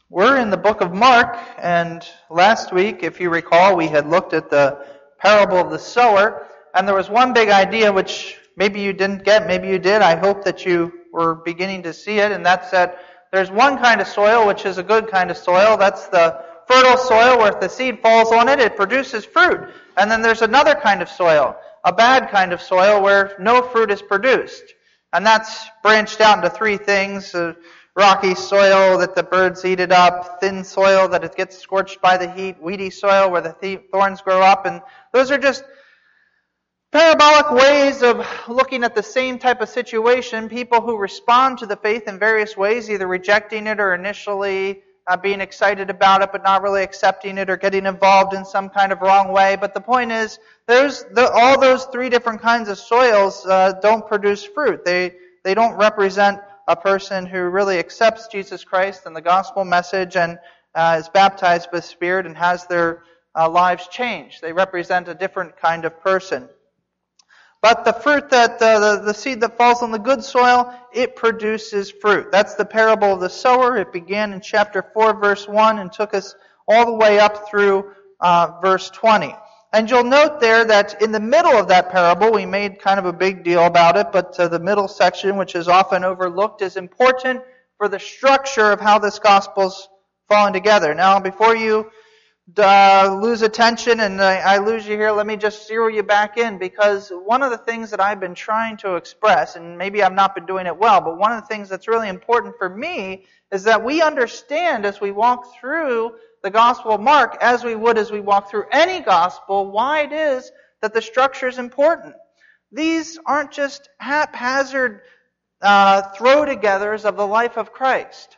We're in the book of Mark, and last week, if you recall, we had looked at the parable of the sower, and there was one big idea which maybe you didn't get, maybe you did. I hope that you were beginning to see it, and that's that there's one kind of soil which is a good kind of soil. That's the fertile soil where if the seed falls on it, it produces fruit. And then there's another kind of soil, a bad kind of soil where no fruit is produced. And that's branched out into three things. Rocky soil that the birds eat it up, thin soil that it gets scorched by the heat, weedy soil where the thorns grow up. And those are just parabolic ways of looking at the same type of situation. People who respond to the faith in various ways, either rejecting it or initially being excited about it but not really accepting it or getting involved in some kind of wrong way. But the point is, all those three different kinds of soils don't produce fruit. They don't represent a person who really accepts Jesus Christ and the gospel message and is baptized with the Spirit and has their lives changed. They represent a different kind of person. But the fruit that the seed that falls on the good soil, it produces fruit. That's the parable of the sower. It began in chapter 4, verse 1, and took us all the way up through verse 20. And you'll note there that in the middle of that parable, we made kind of a big deal about it, but the middle section, which is often overlooked, is important for the structure of how this gospel's fallen together. Now, before you lose attention and I lose you here, let me just zero you back in, because one of the things that I've been trying to express, and maybe I've not been doing it well, but one of the things that's really important for me is that we understand as we walk through the Gospel of Mark, as we would as we walk through any gospel, why it is that the structure is important. These aren't just haphazard throw-togethers of the life of Christ.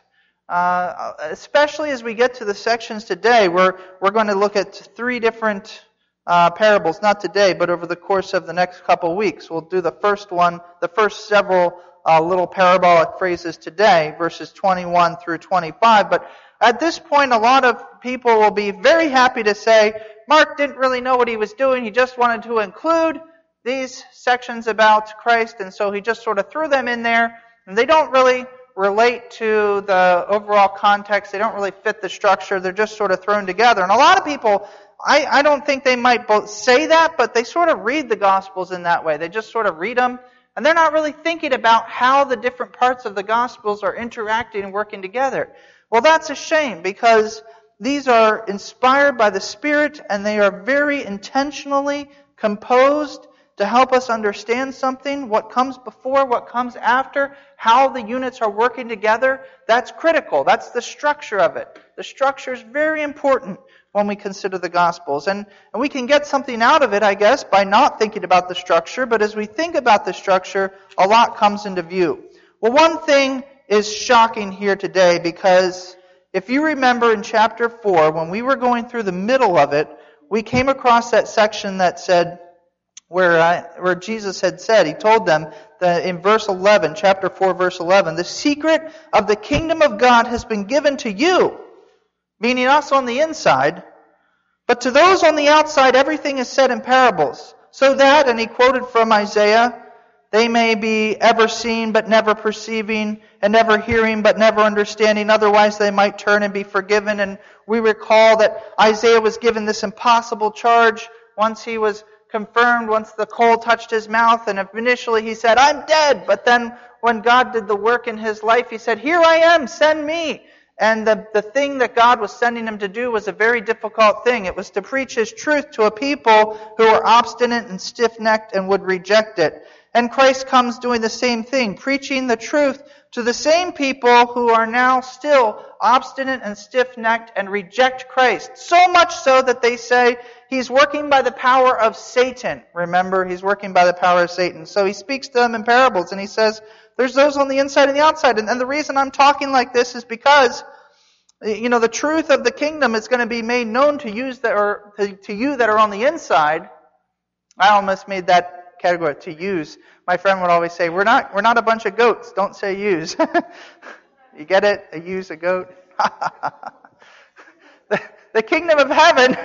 Especially as we get to the sections today, we're going to look at three different parables, not today, but over the course of the next couple of weeks. We'll do the first several little parabolic phrases today, verses 21 through 25. But at this point, a lot of people will be very happy to say, Mark didn't really know what he was doing. He just wanted to include these sections about Christ, and so he just sort of threw them in there, and they don't really relate to the overall context. They don't really fit the structure. They're just sort of thrown together. And a lot of people, I don't think they might both say that, but they sort of read the Gospels in that way. They just sort of read them, and they're not really thinking about how the different parts of the Gospels are interacting and working together. Well, that's a shame, because these are inspired by the Spirit, and they are very intentionally composed to help us understand something, what comes before, what comes after, how the units are working together. That's critical. That's the structure of it. The structure is very important when we consider the Gospels. And we can get something out of it, I guess, by not thinking about the structure. But as we think about the structure, a lot comes into view. Well, one thing is shocking here today, because if you remember in chapter 4, when we were going through the middle of it, we came across that section that said, where Jesus had said, he told them that in verse 11, chapter 4, verse 11, the secret of the kingdom of God has been given to you, meaning us on the inside, but to those on the outside everything is said in parables, so that, and he quoted from Isaiah, they may be ever seeing but never perceiving, and ever hearing but never understanding, otherwise they might turn and be forgiven. And we recall that Isaiah was given this impossible charge once he was confirmed, once the coal touched his mouth, and initially he said, I'm dead. But then when God did the work in his life, he said, here I am, send me. And the thing that God was sending him to do was a very difficult thing. It was to preach his truth to a people who were obstinate and stiff-necked and would reject it. And Christ comes doing the same thing, preaching the truth to the same people who are now still obstinate and stiff-necked and reject Christ. So much so that they say, he's working by the power of Satan. Remember, he's working by the power of Satan. So he speaks to them in parables, and he says, there's those on the inside and the outside. And the reason I'm talking like this is because, the truth of the kingdom is going to be made known to you that are on the inside. I almost made that category, to use. My friend would always say, we're not a bunch of goats. Don't say use. You get it? A use, a goat. The kingdom of heaven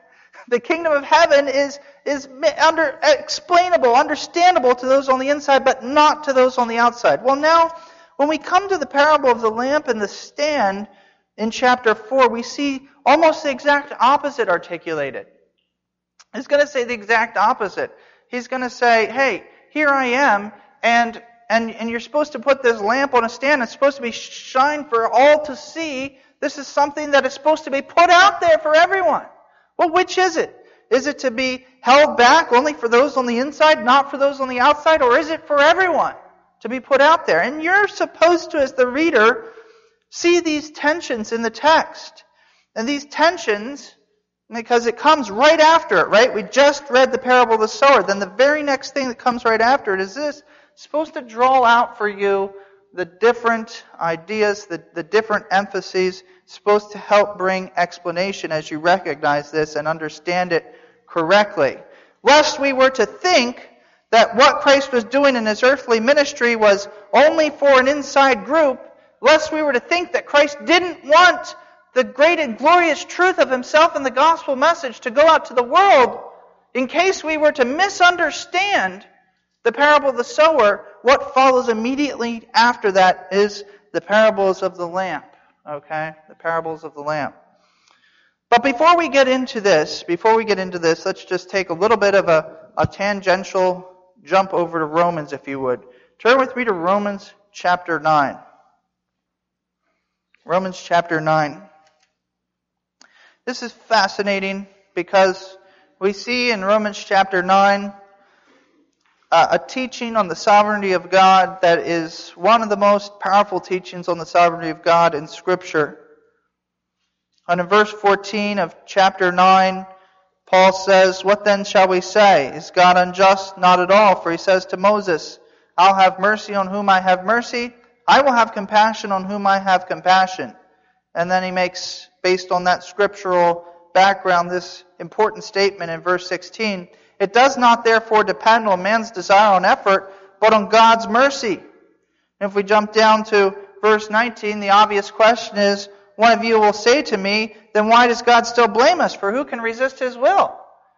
is explainable, understandable to those on the inside, but not to those on the outside. Well, now, when we come to the parable of the lamp and the stand, in chapter 4, we see almost the exact opposite articulated. He's going to say the exact opposite. He's going to say, hey, here I am, and you're supposed to put this lamp on a stand. It's supposed to be shined for all to see. This is something that is supposed to be put out there for everyone. Well, which is it? Is it to be held back only for those on the inside, not for those on the outside? Or is it for everyone to be put out there? And you're supposed to, as the reader, see these tensions in the text. And these tensions, because it comes right after it, right? We just read the parable of the sower. Then the very next thing that comes right after it is this. It's supposed to draw out for you the different ideas, the different emphases. It's supposed to help bring explanation as you recognize this and understand it correctly. Lest we were to think that what Christ was doing in His earthly ministry was only for an inside group, lest we were to think that Christ didn't want the great and glorious truth of Himself and the gospel message to go out to the world, in case we were to misunderstand the parable of the sower, what follows immediately after that is the parables of the lamp. Okay? The parables of the lamp. But before we get into this, let's just take a little bit of a tangential jump over to Romans, if you would. Turn with me to Romans chapter 9. Romans chapter 9. This is fascinating because we see in Romans chapter 9 a teaching on the sovereignty of God that is one of the most powerful teachings on the sovereignty of God in Scripture. And in verse 14 of chapter 9, Paul says, "What then shall we say? Is God unjust? Not at all. For He says to Moses, I'll have mercy on whom I have mercy. I will have compassion on whom I have compassion." And then he makes, based on that scriptural background, this important statement in verse 16. "It does not therefore depend on man's desire on effort, but on God's mercy." And if we jump down to verse 19, the obvious question is, one of you will say to me, then why does God still blame us? For who can resist His will?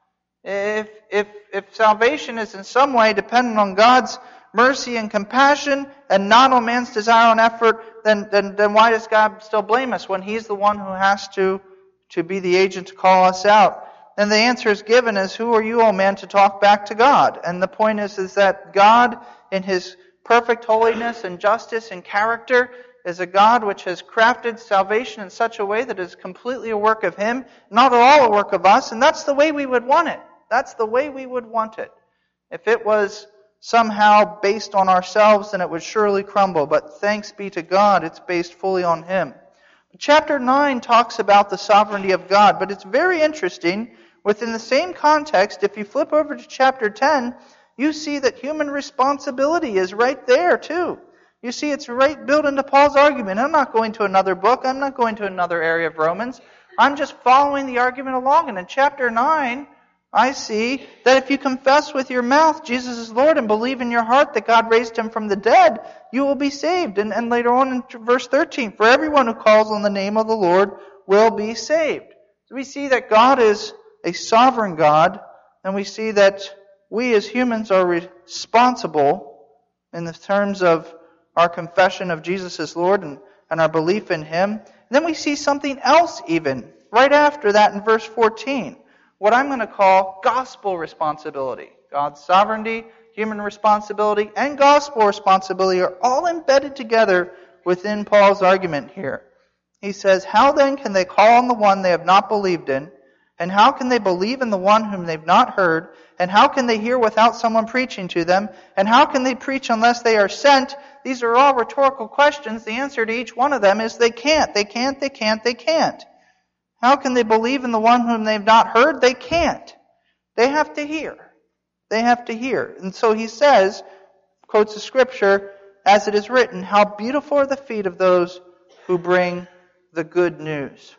If salvation is in some way dependent on God's mercy and compassion and not on man's desire on effort, then why does God still blame us when He's the one who has to be the agent to call us out? And the answer is given as, who are you, O man, to talk back to God? And the point is that God, in His perfect holiness and justice and character, is a God which has crafted salvation in such a way that it is completely a work of Him, not at all a work of us, and that's the way we would want it. That's the way we would want it. If it was somehow based on ourselves, then it would surely crumble. But thanks be to God, it's based fully on Him. Chapter 9 talks about the sovereignty of God, but it's very interesting. Within the same context, if you flip over to chapter 10, you see that human responsibility is right there too. You see, it's right built into Paul's argument. I'm not going to another book. I'm not going to another area of Romans. I'm just following the argument along. And in chapter 9, I see that if you confess with your mouth Jesus is Lord and believe in your heart that God raised Him from the dead, you will be saved. And later on in verse 13, "For everyone who calls on the name of the Lord will be saved." So we see that God is a sovereign God, and we see that we as humans are responsible in the terms of our confession of Jesus as Lord and our belief in Him. And then we see something else even right after that in verse 14. What I'm going to call gospel responsibility. God's sovereignty, human responsibility, and gospel responsibility are all embedded together within Paul's argument here. He says, "How then can they call on the one they have not believed in? And how can they believe in the one whom they've not heard? And how can they hear without someone preaching to them? And how can they preach unless they are sent?" These are all rhetorical questions. The answer to each one of them is they can't. They can't, they can't, they can't. How can they believe in the one whom they've not heard? They can't. They have to hear. They have to hear. And so he says, quotes the scripture, "As it is written, how beautiful are the feet of those who bring the good news."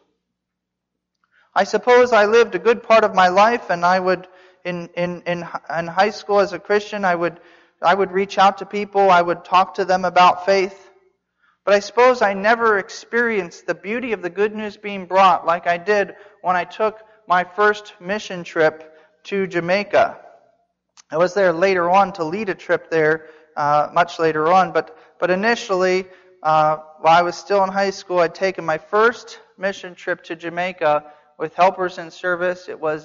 I suppose I lived a good part of my life, and I would, in high school as a Christian, I would reach out to people, I would talk to them about faith. But I suppose I never experienced the beauty of the good news being brought like I did when I took my first mission trip to Jamaica. I was there later on to lead a trip there, much later on, but initially while I was still in high school, I'd taken my first mission trip to Jamaica with Helpers in Service. It was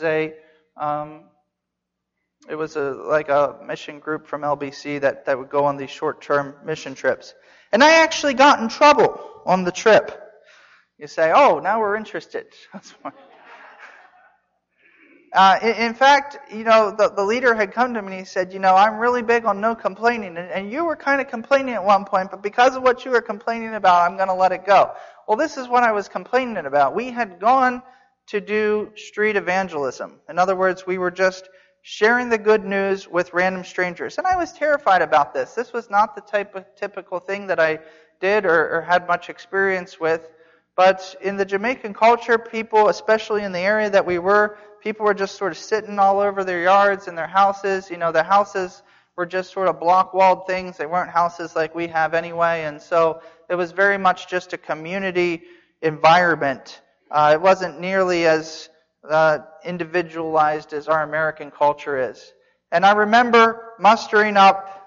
like a mission group from LBC that would go on these short-term mission trips. And I actually got in trouble on the trip. You say, oh, now we're interested. That's fine. In fact, the leader had come to me and he said, I'm really big on no complaining. And you were kind of complaining at one point, but because of what you were complaining about, I'm going to let it go. Well, this is what I was complaining about. We had gone to do street evangelism. In other words, we were just sharing the good news with random strangers. And I was terrified about this. This was not the type of typical thing that I did or had much experience with. But in the Jamaican culture, people, especially in the area that we were, people were just sort of sitting all over their yards and their houses. The houses were just sort of block-walled things. They weren't houses like we have anyway. And so it was very much just a community environment. It wasn't nearly as individualized as our American culture is. And I remember mustering up,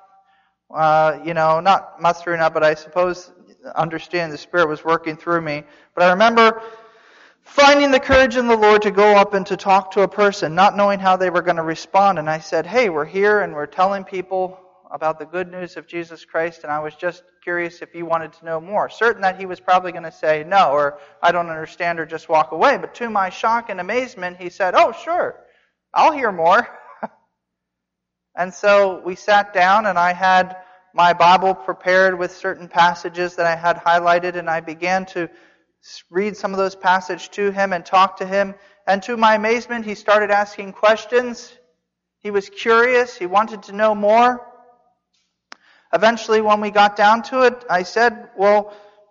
not mustering up, but I suppose understand the Spirit was working through me. But I remember finding the courage in the Lord to go up and to talk to a person, not knowing how they were going to respond. And I said, hey, we're here and we're telling people about the good news of Jesus Christ, and I was just curious if you wanted to know more. Certain that he was probably going to say no, or I don't understand, or just walk away. But to my shock and amazement, he said, oh, sure, I'll hear more. And so we sat down, and I had my Bible prepared with certain passages that I had highlighted, and I began to read some of those passages to him and talk to him. And to my amazement, he started asking questions. He was curious. He wanted to know more. Eventually, when we got down to it, I said, well,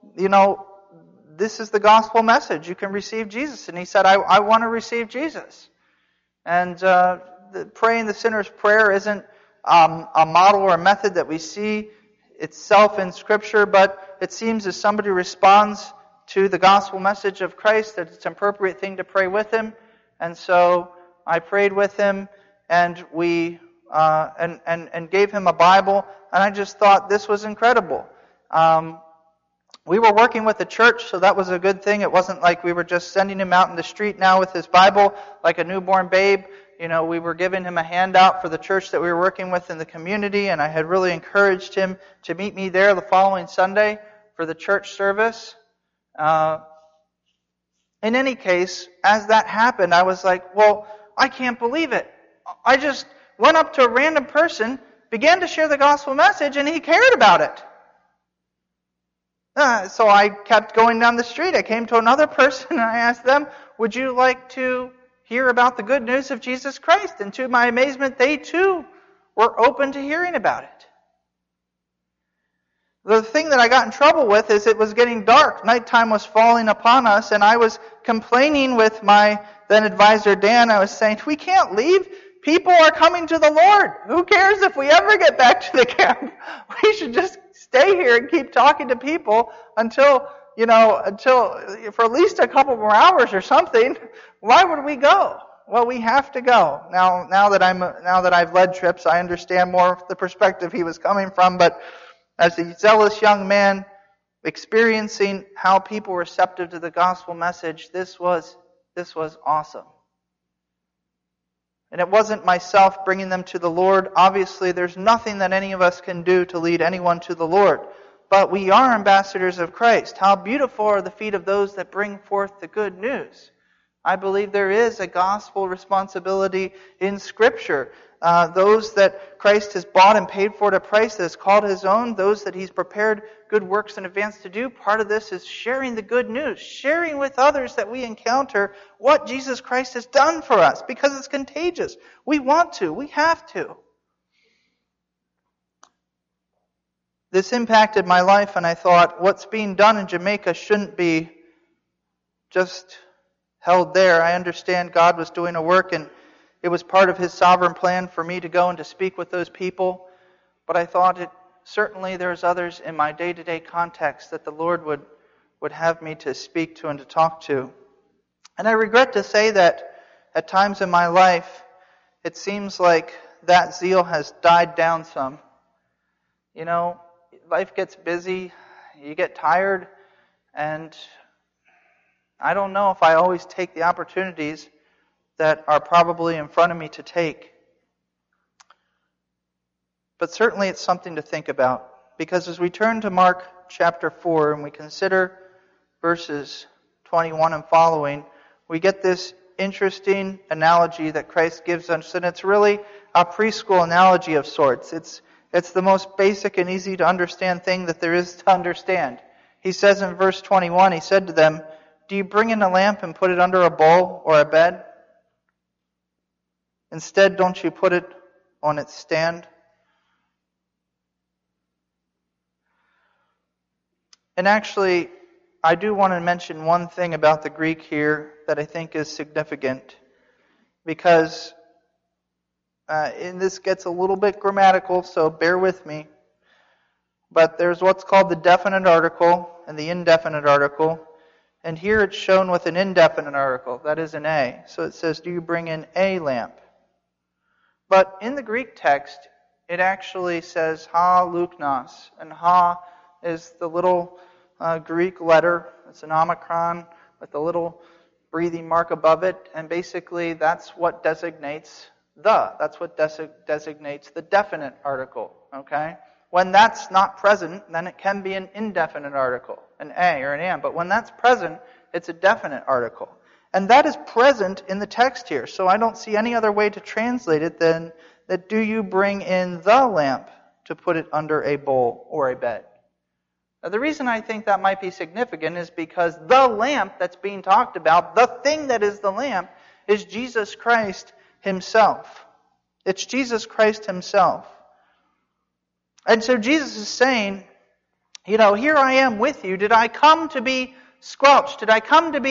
this is the gospel message. You can receive Jesus. And he said, I want to receive Jesus. And praying the sinner's prayer isn't a model or a method that we see itself in Scripture, but it seems as somebody responds to the gospel message of Christ, that it's an appropriate thing to pray with him. And so I prayed with him, and we and gave him a Bible, and I just thought this was incredible. We were working with the church, so that was a good thing. It wasn't like we were just sending him out in the street now with his Bible like a newborn babe. We were giving him a handout for the church that we were working with in the community, and I had really encouraged him to meet me there the following Sunday for the church service. In any case, as that happened, I was like, well, I can't believe it. I just went up to a random person, began to share the gospel message, and he cared about it. So I kept going down the street. I came to another person, and I asked them, would you like to hear about the good news of Jesus Christ? And to my amazement, they too were open to hearing about it. The thing that I got in trouble with is it was getting dark. Nighttime was falling upon us, and I was complaining with my then advisor, Dan. I was saying, we can't leave. People are coming to the Lord. Who cares if we ever get back to the camp? We should just stay here and keep talking to people until for at least a couple more hours or something. Why would we go? Well, we have to go. Now that I've led trips, I understand more the perspective he was coming from, but as a zealous young man experiencing how people were receptive to the gospel message, this was awesome. And it wasn't myself bringing them to the Lord. Obviously, there's nothing that any of us can do to lead anyone to the Lord. But we are ambassadors of Christ. How beautiful are the feet of those that bring forth the good news. I believe there is a gospel responsibility in Scripture. Those that Christ has bought and paid for at a price that is called His own, those that He's prepared good works in advance to do, part of this is sharing the good news, sharing with others that we encounter what Jesus Christ has done for us, because it's contagious. We want to. We have to. This impacted my life, and I thought, what's being done in Jamaica shouldn't be just held there. I understand God was doing a work, and it was part of His sovereign plan for me to go and to speak with those people. But I thought certainly there's others in my day-to-day context that the Lord would have me to speak to and to talk to. And I regret to say that at times in my life, it seems like that zeal has died down some. Life gets busy. you get tired, and I don't know if I always take the opportunities that are probably in front of me to take. But certainly it's something to think about, because as we turn to Mark chapter 4 and we consider verses 21 and following, we get this interesting analogy that Christ gives us, and it's really a preschool analogy of sorts. It's the most basic and easy to understand thing that there is to understand. He says in verse 21, he said to them, "Do you bring in a lamp and put it under a bowl or a bed? Instead, don't you put it on its stand?" And actually, I do want to mention one thing about the Greek here that I think is significant, because and this gets a little bit grammatical, so bear with me. But there's what's called the definite article and the indefinite article. And here it's shown with an indefinite article, that is an A. So it says, "Do you bring in a lamp?" But in the Greek text, it actually says ha luknos. And ha is the little Greek letter. It's an omicron with a little breathing mark above it. And basically that's what designates That's what designates the definite article. Okay? When that's not present, then it can be an indefinite article, an a or an am. But when that's present, it's a definite article. And that is present in the text here. So I don't see any other way to translate it than that, "Do you bring in the lamp to put it under a bowl or a bed?" Now, the reason I think that might be significant is because the lamp that's being talked about, the thing that is the lamp, is Jesus Christ Himself. It's Jesus Christ Himself. And so Jesus is saying, here I am with you. Did I come to be squelched? Did I come as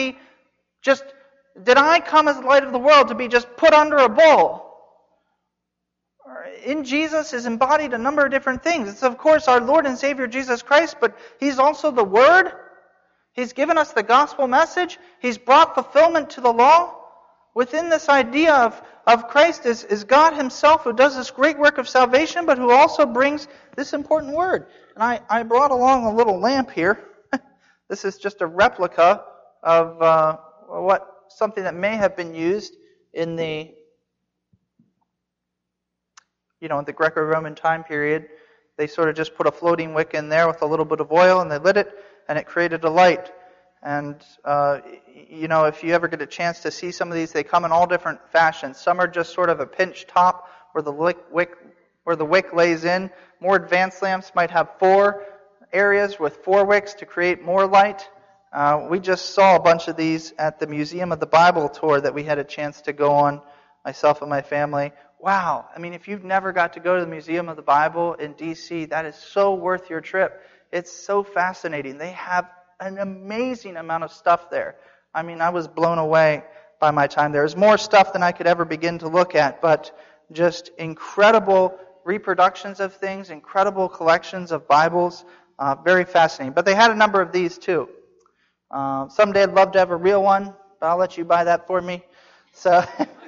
the light of the world to be just put under a bowl? In Jesus is embodied a number of different things. It's of course our Lord and Savior Jesus Christ, but He's also the Word. He's given us the gospel message. He's brought fulfillment to the law. Within this idea of Christ is God Himself, who does this great work of salvation, but who also brings this important word. And I brought along a little lamp here. This is just a replica of something that may have been used in the Greco-Roman time period. They sort of just put a floating wick in there with a little bit of oil, and they lit it, and it created a light. And, if you ever get a chance to see some of these, they come in all different fashions. Some are just sort of a pinch top where the wick lays in. More advanced lamps might have 4 areas with 4 wicks to create more light. We just saw a bunch of these at the Museum of the Bible tour that we had a chance to go on, myself and my family. Wow. If you've never got to go to the Museum of the Bible in D.C., that is so worth your trip. It's so fascinating. They have an amazing amount of stuff there. I was blown away by my time there. There's more stuff than I could ever begin to look at, but just incredible reproductions of things, incredible collections of Bibles, very fascinating. But they had a number of these too. Someday I'd love to have a real one, but I'll let you buy that for me. So,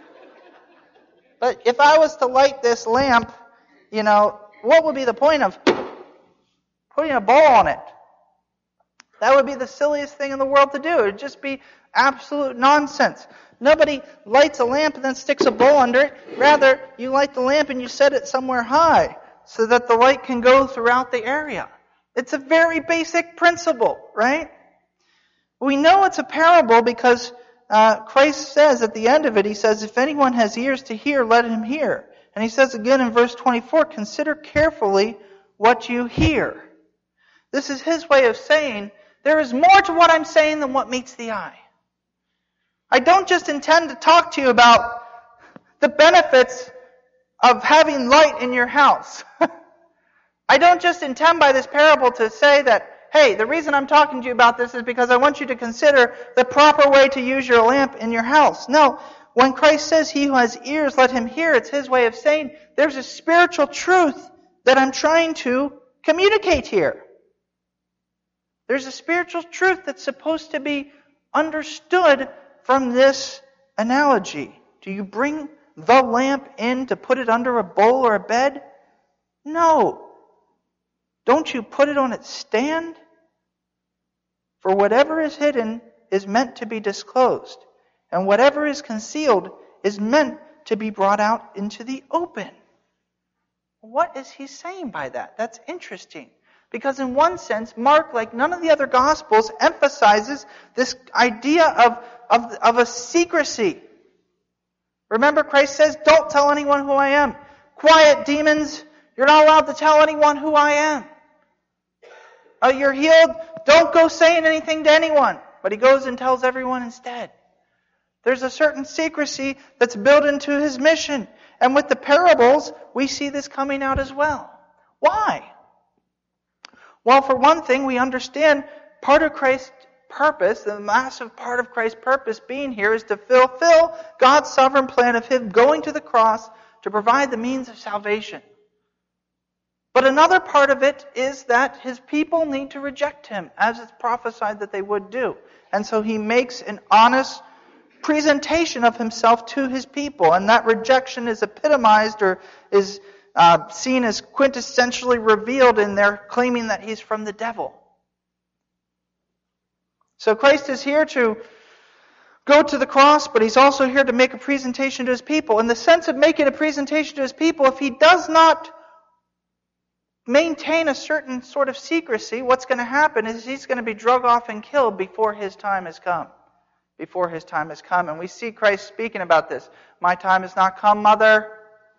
but if I was to light this lamp, what would be the point of putting a bowl on it? That would be the silliest thing in the world to do. It would just be absolute nonsense. Nobody lights a lamp and then sticks a bowl under it. Rather, you light the lamp and you set it somewhere high so that the light can go throughout the area. It's a very basic principle, right? We know it's a parable because Christ says at the end of it, He says, "If anyone has ears to hear, let him hear." And He says again in verse 24, "Consider carefully what you hear." This is His way of saying, there is more to what I'm saying than what meets the eye. I don't just intend to talk to you about the benefits of having light in your house. I don't just intend by this parable to say that, hey, the reason I'm talking to you about this is because I want you to consider the proper way to use your lamp in your house. No, when Christ says, "He who has ears, let him hear," it's His way of saying there's a spiritual truth that I'm trying to communicate here. There's a spiritual truth that's supposed to be understood from this analogy. Do you bring the lamp in to put it under a bowl or a bed? No. Don't you put it on its stand? For whatever is hidden is meant to be disclosed, and whatever is concealed is meant to be brought out into the open. What is he saying by that? That's interesting. Because in one sense, Mark, like none of the other Gospels, emphasizes this idea of a secrecy. Remember, Christ says, don't tell anyone who I am. Quiet, demons. You're not allowed to tell anyone who I am. You're healed. Don't go saying anything to anyone. But he goes and tells everyone instead. There's a certain secrecy that's built into his mission. And with the parables, we see this coming out as well. Why? Well, for one thing, we understand part of Christ's purpose, the massive part of Christ's purpose being here, is to fulfill God's sovereign plan of him going to the cross to provide the means of salvation. But another part of it is that his people need to reject him, as it's prophesied that they would do. And so he makes an honest presentation of himself to his people, and that rejection is epitomized or is seen as quintessentially revealed in their claiming that he's from the devil. So Christ is here to go to the cross, but he's also here to make a presentation to his people. In the sense of making a presentation to his people, if he does not maintain a certain sort of secrecy, what's going to happen is he's going to be drug off and killed before his time has come. Before his time has come. And we see Christ speaking about this. My time has not come, Mother.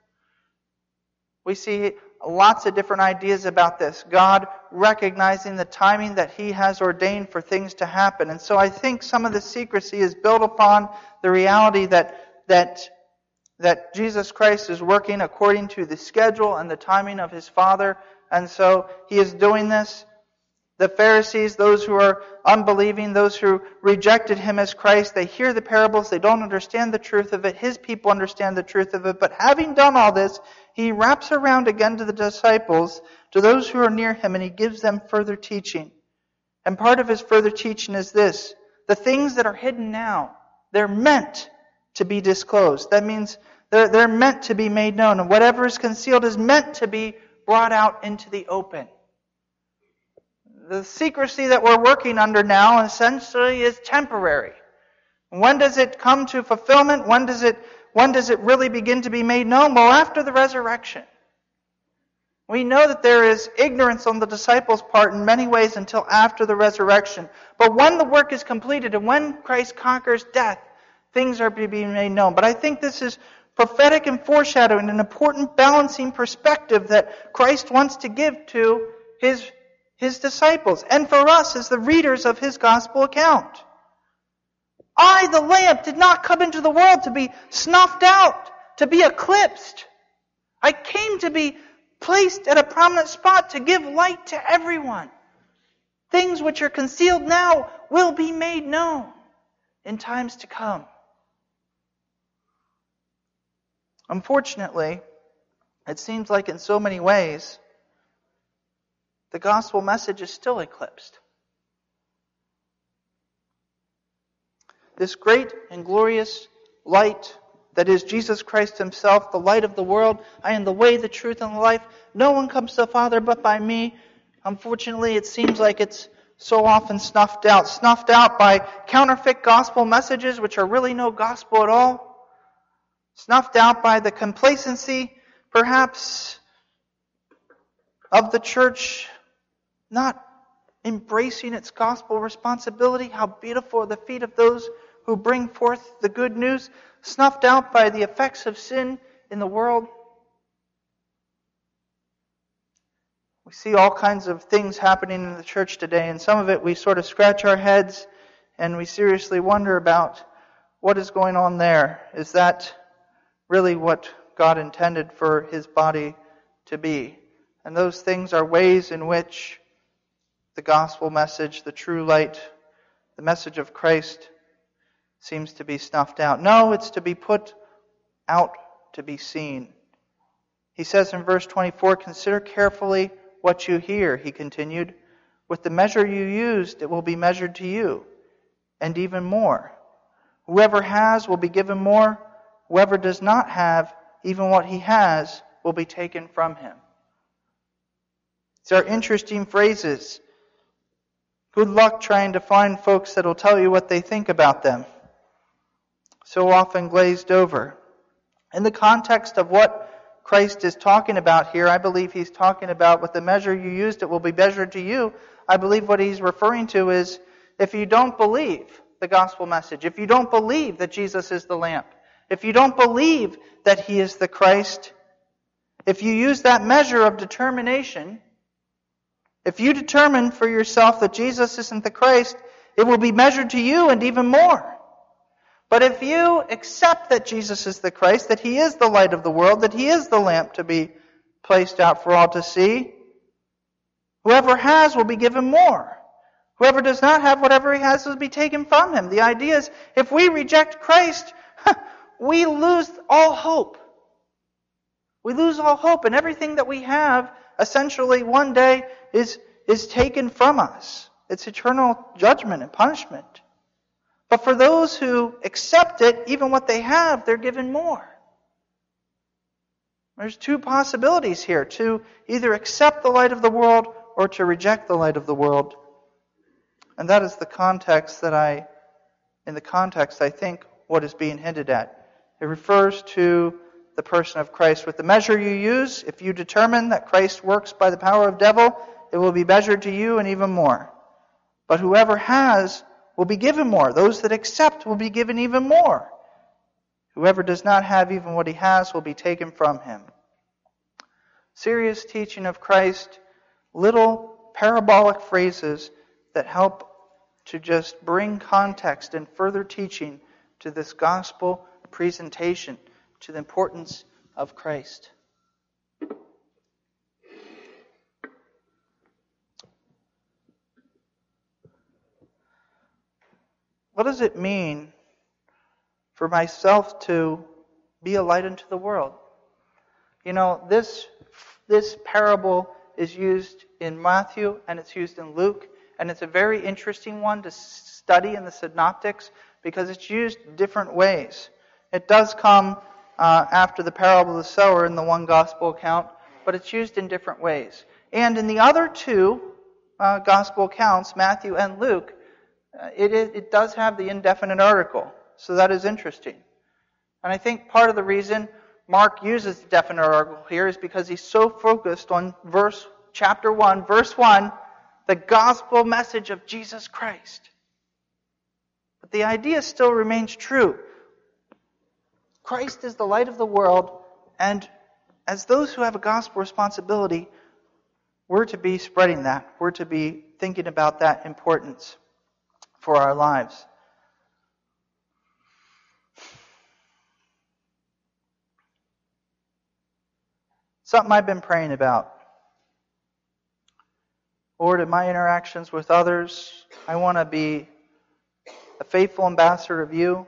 We see lots of different ideas about this. God recognizing the timing that he has ordained for things to happen. And so I think some of the secrecy is built upon the reality that Jesus Christ is working according to the schedule and the timing of his Father. And so he is doing this. The Pharisees, those who are unbelieving, those who rejected him as Christ, they hear the parables, they don't understand the truth of it. His people understand the truth of it. But having done all this, he wraps around again to the disciples, to those who are near him, and he gives them further teaching. And part of his further teaching is this: the things that are hidden now, they're meant to be disclosed. That means they're meant to be made known. And whatever is concealed is meant to be brought out into the open. The secrecy that we're working under now essentially is temporary. When does it come to fulfillment? When does it really begin to be made known? Well, after the resurrection. We know that there is ignorance on the disciples' part in many ways until after the resurrection. But when the work is completed and when Christ conquers death, things are being made known. But I think this is prophetic and foreshadowing, an important balancing perspective that Christ wants to give to his disciples, and for us as the readers of his gospel account. I, the lamp, did not come into the world to be snuffed out, to be eclipsed. I came to be placed at a prominent spot to give light to everyone. Things which are concealed now will be made known in times to come. Unfortunately, it seems like in so many ways, the gospel message is still eclipsed. This great and glorious light that is Jesus Christ himself, the light of the world, I am the way, the truth, and the life. No one comes to the Father but by me. Unfortunately, it seems like it's so often snuffed out by counterfeit gospel messages, which are really no gospel at all. Snuffed out by the complacency, perhaps, of the church not embracing its gospel responsibility. How beautiful are the feet of those who bring forth the good news. Snuffed out by the effects of sin in the world. We see all kinds of things happening in the church today, and some of it we sort of scratch our heads and we seriously wonder about what is going on there. Is that really what God intended for his body to be? And those things are ways in which the gospel message, the true light, the message of Christ seems to be snuffed out. No, it's to be put out to be seen. He says in verse 24, consider carefully what you hear, he continued. With the measure you used, it will be measured to you, and even more. Whoever has will be given more. Whoever does not have, even what he has, will be taken from him. These are interesting phrases. Good luck trying to find folks that will tell you what they think about them. So often glazed over. In the context of what Christ is talking about here, I believe he's talking about with the measure you used, it will be measured to you. I believe what he's referring to is if you don't believe the gospel message, if you don't believe that Jesus is the lamp, if you don't believe that he is the Christ, if you use that measure of determination, if you determine for yourself that Jesus isn't the Christ, it will be measured to you and even more. But if you accept that Jesus is the Christ, that he is the light of the world, that he is the lamp to be placed out for all to see, whoever has will be given more. Whoever does not have, whatever he has will be taken from him. The idea is, if we reject Christ, we lose all hope. We lose all hope, and everything that we have, essentially, one day is taken from us. It's eternal judgment and punishment. But for those who accept it, even what they have, they're given more. There's two possibilities here, to either accept the light of the world or to reject the light of the world. And that is the context I think what is being hinted at. It refers to the person of Christ. With the measure you use, if you determine that Christ works by the power of devil, it will be measured to you and even more. But whoever has will be given more. Those that accept will be given even more. Whoever does not have even what he has will be taken from him. Serious teaching of Christ, little parabolic phrases that help to just bring context and further teaching to this gospel presentation, to the importance of Christ. What does it mean for myself to be a light unto the world? You know, this parable is used in Matthew and it's used in Luke, and it's a very interesting one to study in the synoptics because it's used different ways. It does come after the parable of the sower in the one gospel account, but it's used in different ways. And in the other two gospel accounts, Matthew and Luke, it does have the indefinite article. So that is interesting. And I think part of the reason Mark uses the definite article here is because he's so focused on chapter 1, verse 1, the gospel message of Jesus Christ. But the idea still remains true. Christ is the light of the world, and as those who have a gospel responsibility, we're to be spreading that. We're to be thinking about that importance for our lives. Something I've been praying about. Lord, in my interactions with others, I want to be a faithful ambassador of you.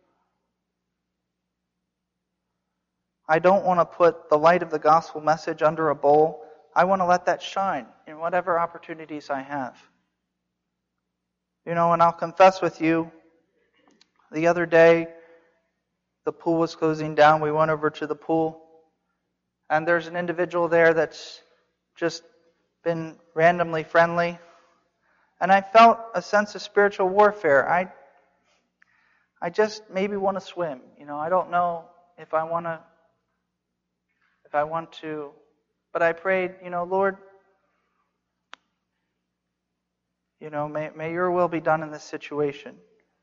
I don't want to put the light of the gospel message under a bowl. I want to let that shine in whatever opportunities I have. You know, and I'll confess with you, the other day, the pool was closing down. We went over to the pool, and there's an individual there that's just been randomly friendly. And I felt a sense of spiritual warfare. I just maybe want to swim. You know, I don't know if I want to, but I prayed, Lord, may your will be done in this situation.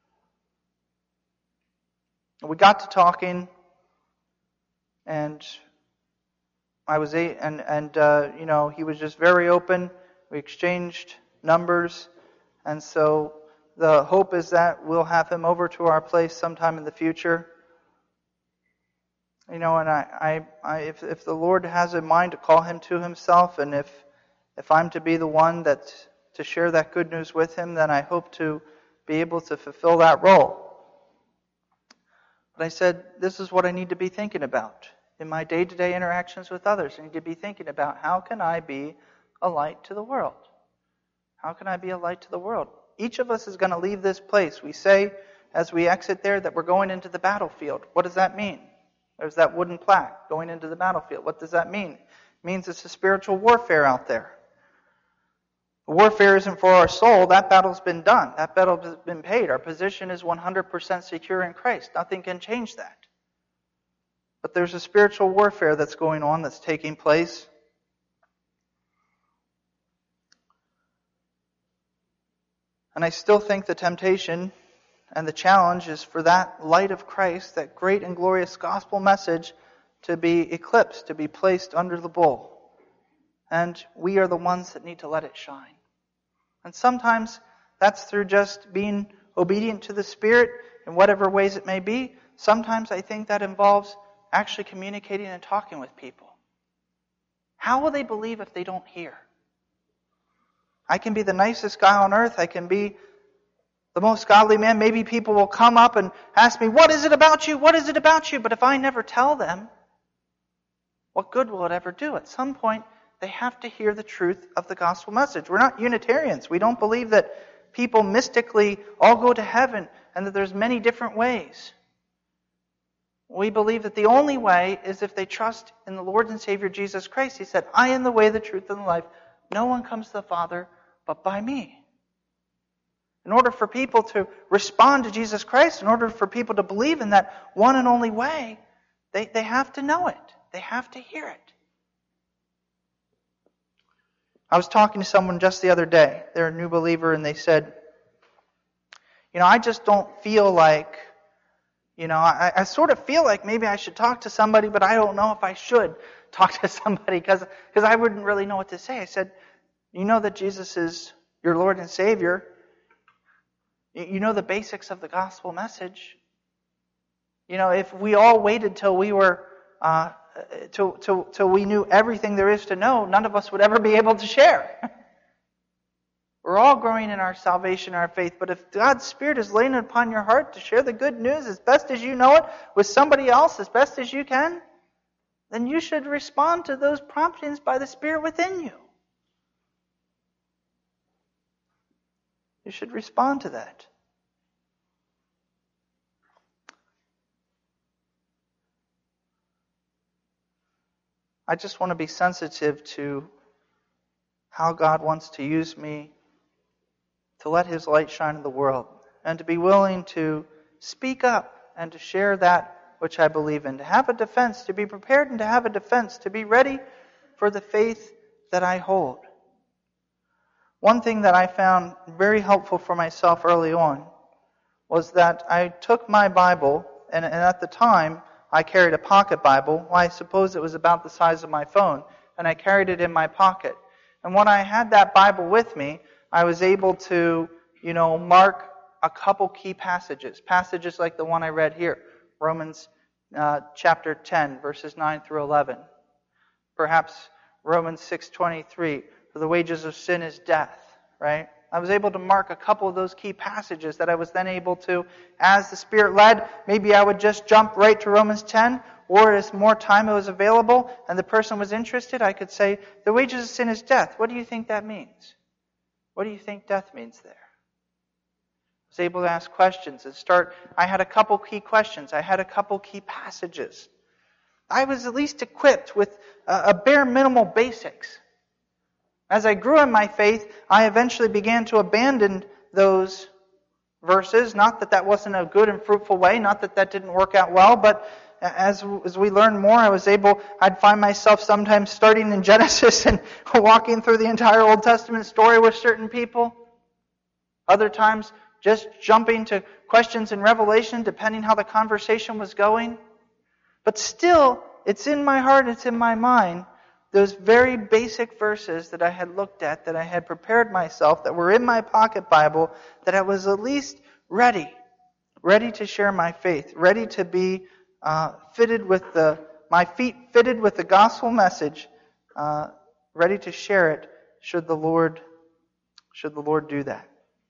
We got to talking, and he was just very open. We exchanged numbers, and so the hope is that we'll have him over to our place sometime in the future. And if the Lord has in mind to call him to himself, and if I'm to be the one that's to share that good news with him, then I hope to be able to fulfill that role. But I said, this is what I need to be thinking about. In my day-to-day interactions with others, I need to be thinking about how can I be a light to the world? How can I be a light to the world? Each of us is going to leave this place. We say as we exit there that we're going into the battlefield. What does that mean? There's that wooden plaque, going into the battlefield. What does that mean? It means it's a spiritual warfare out there. The warfare isn't for our soul. That battle's been done. That battle has been paid. Our position is 100% secure in Christ. Nothing can change that. But there's a spiritual warfare that's going on, that's taking place. And I still think the temptation and the challenge is for that light of Christ, that great and glorious gospel message, to be eclipsed, to be placed under the bowl. And we are the ones that need to let it shine. And sometimes that's through just being obedient to the Spirit in whatever ways it may be. Sometimes I think that involves actually communicating and talking with people. How will they believe if they don't hear? I can be the nicest guy on earth. I can be the most godly man. Maybe people will come up and ask me, what is it about you? What is it about you? But if I never tell them, what good will it ever do? At some point, they have to hear the truth of the gospel message. We're not Unitarians. We don't believe that people mystically all go to heaven and that there's many different ways. We believe that the only way is if they trust in the Lord and Savior Jesus Christ. He said, I am the way, the truth, and the life. No one comes to the Father but by me. In order for people to respond to Jesus Christ, in order for people to believe in that one and only way, they have to know it. They have to hear it. I was talking to someone just the other day. They're a new believer, and they said, I just don't feel like, I sort of feel like maybe I should talk to somebody, but I don't know if I should talk to somebody because I wouldn't really know what to say. I said, you know that Jesus is your Lord and Savior. You know the basics of the gospel message. If we all waited till we were till we knew everything there is to know, none of us would ever be able to share. We're all growing in our salvation, our faith, but if God's Spirit is laying it upon your heart to share the good news as best as you know it with somebody else as best as you can, then you should respond to those promptings by the Spirit within you. You should respond to that. I just want to be sensitive to how God wants to use me to let His light shine in the world, and to be willing to speak up and to share that which I believe in, to have a defense, to be prepared and to have a defense, to be ready for the faith that I hold. One thing that I found very helpful for myself early on was that I took my Bible, and at the time I carried a pocket Bible. Well, I suppose it was about the size of my phone, and I carried it in my pocket. And when I had that Bible with me, I was able to, mark a couple key passages like the one I read here, Romans chapter 10, verses 9 through 11. Perhaps Romans 6:23, for the wages of sin is death, right? I was able to mark a couple of those key passages that I was then able to, as the Spirit led, maybe I would just jump right to Romans 10, or as more time was available and the person was interested, I could say, the wages of sin is death. What do you think that means? What do you think death means there? I was able to ask questions and I had a couple key questions. I had a couple key passages. I was at least equipped with a bare minimal basics. As I grew in my faith, I eventually began to abandon those verses. Not that that wasn't a good and fruitful way, not that that didn't work out well, but as we learned more, I'd find myself sometimes starting in Genesis and walking through the entire Old Testament story with certain people. Other times, just jumping to questions in Revelation, depending how the conversation was going. But still, it's in my heart, it's in my mind, those very basic verses that I had looked at, that I had prepared myself, that were in my pocket Bible, that I was at least ready to share my faith, ready to be my feet fitted with the gospel message, ready to share it should the Lord do that.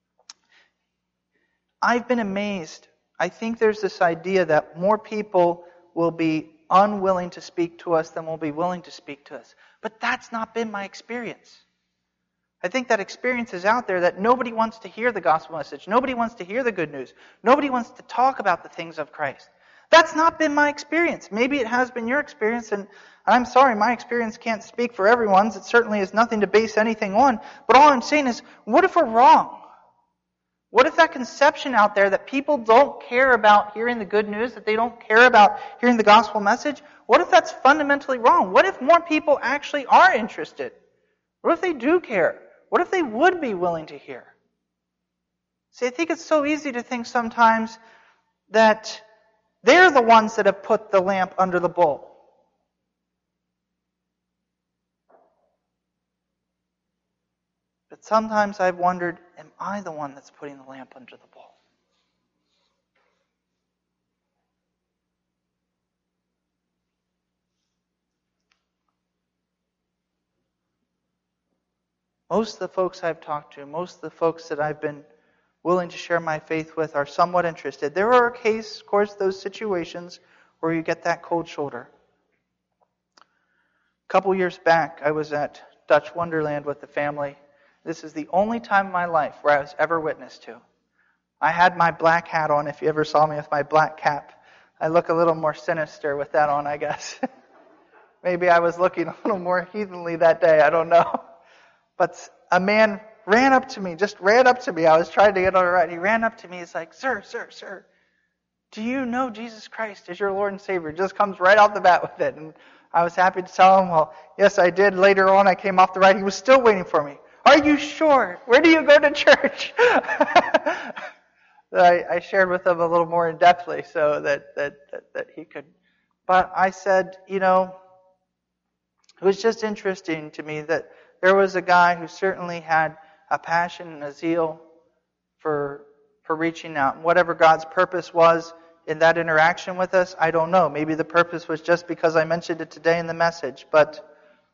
I've been amazed. I think there's this idea that more people will be unwilling to speak to us than will be willing to speak to us. But that's not been my experience. I think that experience is out there that nobody wants to hear the gospel message. Nobody wants to hear the good news. Nobody wants to talk about the things of Christ. That's not been my experience. Maybe it has been your experience, and I'm sorry, my experience can't speak for everyone's. It certainly is nothing to base anything on. But all I'm saying is, what if we're wrong? What if that conception out there that people don't care about hearing the good news, that they don't care about hearing the gospel message, what if that's fundamentally wrong? What if more people actually are interested? What if they do care? What if they would be willing to hear? See, I think it's so easy to think sometimes that they're the ones that have put the lamp under the bowl. But sometimes I've wondered, am I the one that's putting the lamp under the bowl? Most of the folks I've talked to, most of the folks that I've been willing to share my faith with are somewhat interested. There are of course, those situations where you get that cold shoulder. A couple years back, I was at Dutch Wonderland with the family. This is the only time in my life where I was ever witness to. I had my black hat on, if you ever saw me with my black cap. I look a little more sinister with that on, I guess. Maybe I was looking a little more heathenly that day, I don't know. But a man ran up to me. I was trying to get on it right. He ran up to me. He's like, Sir, do you know Jesus Christ as your Lord and Savior? Just comes right off the bat with it. And I was happy to tell him, well, yes, I did. Later on, I came off the ride. He was still waiting for me. Are you sure? Where do you go to church? I shared with him a little more in-depthly so that he could. But I said, it was just interesting to me that there was a guy who certainly had a passion and a zeal for reaching out. And whatever God's purpose was in that interaction with us, I don't know. Maybe the purpose was just because I mentioned it today in the message. But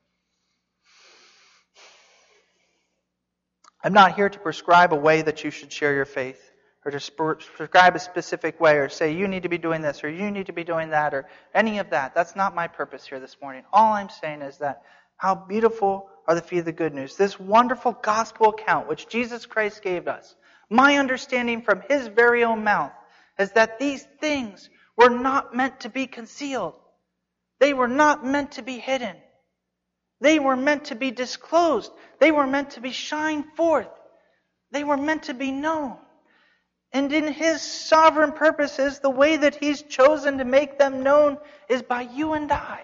I'm not here to prescribe a way that you should share your faith, or to prescribe a specific way, or say you need to be doing this, or you need to be doing that, or any of that. That's not my purpose here this morning. All I'm saying is that how beautiful are the feet of the good news. This wonderful gospel account which Jesus Christ gave us. My understanding from His very own mouth is that these things were not meant to be concealed. They were not meant to be hidden. They were meant to be disclosed. They were meant to be shined forth. They were meant to be known. And in His sovereign purposes, the way that He's chosen to make them known is by you and I.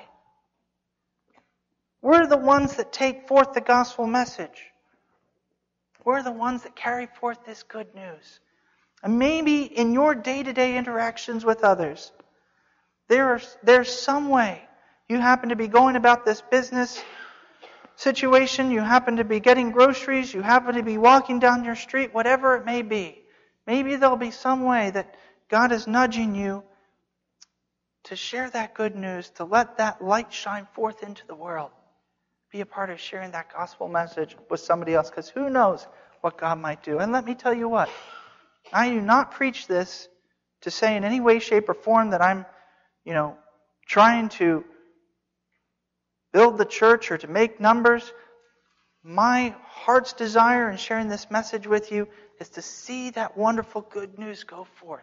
We're the ones that take forth the gospel message. We're the ones that carry forth this good news. And maybe in your day-to-day interactions with others, there's some way you happen to be going about this business situation, you happen to be getting groceries, you happen to be walking down your street, whatever it may be. Maybe there'll be some way that God is nudging you to share that good news, to let that light shine forth into the world. Be a part of sharing that gospel message with somebody else, because who knows what God might do. And let me tell you what, I do not preach this to say in any way, shape, or form that I'm, trying to build the church or to make numbers. My heart's desire in sharing this message with you is to see that wonderful good news go forth.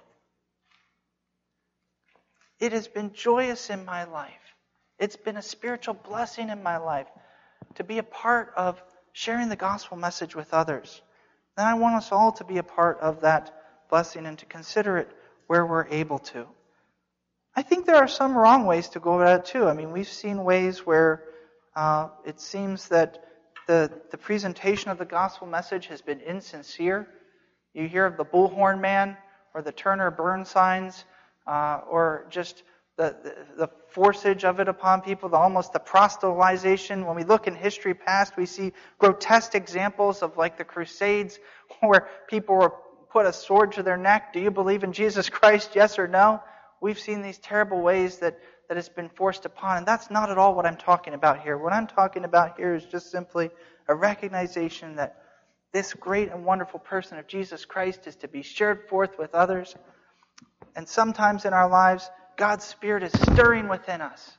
It has been joyous in my life. It's been a spiritual blessing in my life to be a part of sharing the gospel message with others. And I want us all to be a part of that blessing and to consider it where we're able to. I think there are some wrong ways to go about it too. I mean, we've seen ways where it seems that the presentation of the gospel message has been insincere. You hear of the bullhorn man or the Turner burn signs or just the forceage of it upon people, almost the proselytization. When we look in history past, we see grotesque examples of like the Crusades where people were put a sword to their neck. Do you believe in Jesus Christ? Yes or no? We've seen these terrible ways that it's been forced upon. And that's not at all what I'm talking about here. What I'm talking about here is just simply a recognition that this great and wonderful person of Jesus Christ is to be shared forth with others. And sometimes in our lives, God's Spirit is stirring within us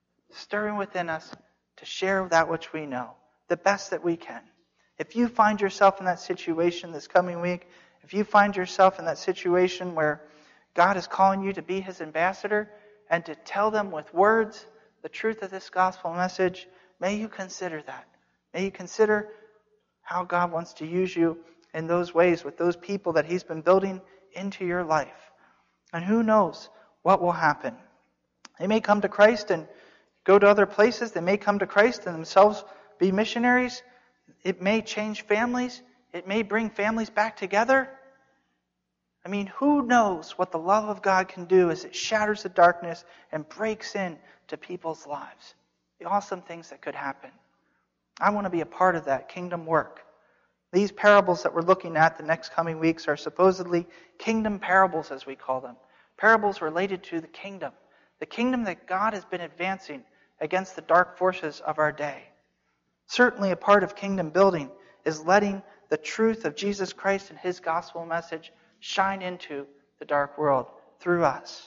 to share that which we know, the best that we can. If you find yourself in that situation this coming week, if you find yourself in that situation where God is calling you to be His ambassador and to tell them with words the truth of this gospel message, may you consider that. May you consider how God wants to use you in those ways with those people that He's been building into your life. And who knows what will happen. They may come to Christ and go to other places. They may come to Christ and themselves be missionaries. It may change families. It may bring families back together. I mean, who knows what the love of God can do as it shatters the darkness and breaks in to people's lives. The awesome things that could happen. I want to be a part of that kingdom work. These parables that we're looking at the next coming weeks are supposedly kingdom parables, as we call them. Parables related to the kingdom that God has been advancing against the dark forces of our day. Certainly a part of kingdom building is letting the truth of Jesus Christ and His gospel message shine into the dark world through us.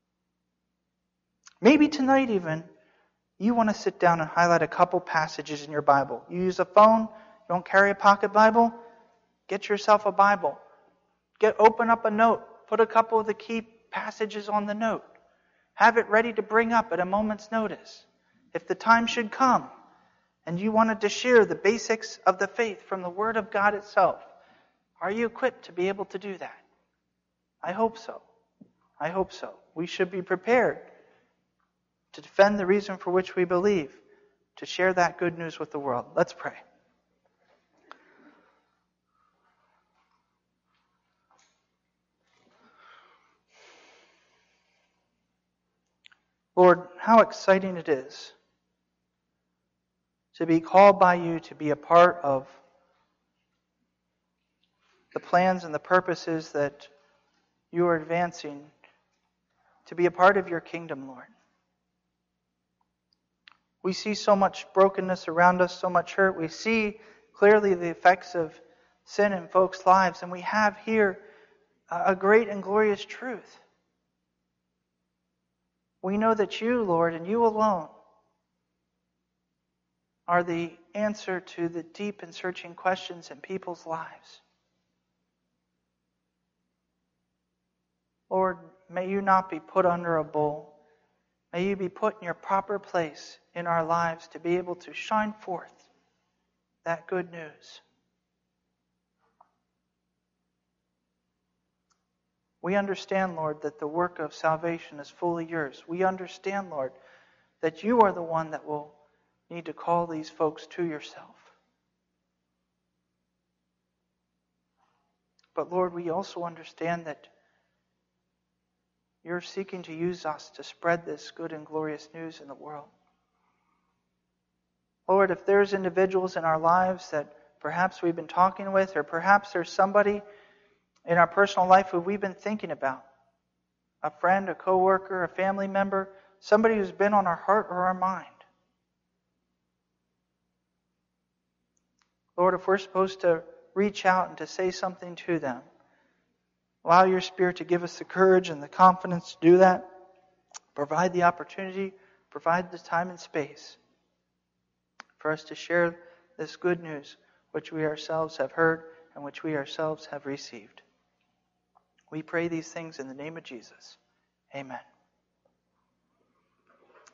Maybe tonight even, you want to sit down and highlight a couple passages in your Bible. You use a phone, you don't carry a pocket Bible, get yourself a Bible. Open up a note, put a couple of the key passages on the note. Have it ready to bring up at a moment's notice. If the time should come and you wanted to share the basics of the faith from the Word of God itself, are you equipped to be able to do that? I hope so. I hope so. We should be prepared to defend the reason for which we believe, to share that good news with the world. Let's pray. Lord, how exciting it is to be called by You to be a part of the plans and the purposes that You are advancing, to be a part of Your kingdom, Lord. We see so much brokenness around us, so much hurt. We see clearly the effects of sin in folks' lives, and we have here a great and glorious truth. We know that You, Lord, and You alone are the answer to the deep and searching questions in people's lives. Lord, may You not be put under a bowl. May You be put in Your proper place in our lives to be able to shine forth that good news. We understand, Lord, that the work of salvation is fully Yours. We understand, Lord, that You are the one that will need to call these folks to Yourself. But Lord, we also understand that You're seeking to use us to spread this good and glorious news in the world. Lord, if there's individuals in our lives that perhaps we've been talking with, or perhaps there's somebody in our personal life who we've been thinking about, a friend, a coworker, a family member, somebody who's been on our heart or our mind. Lord, if we're supposed to reach out and to say something to them, allow Your Spirit to give us the courage and the confidence to do that. Provide the opportunity, provide the time and space for us to share this good news which we ourselves have heard and which we ourselves have received. We pray these things in the name of Jesus. Amen.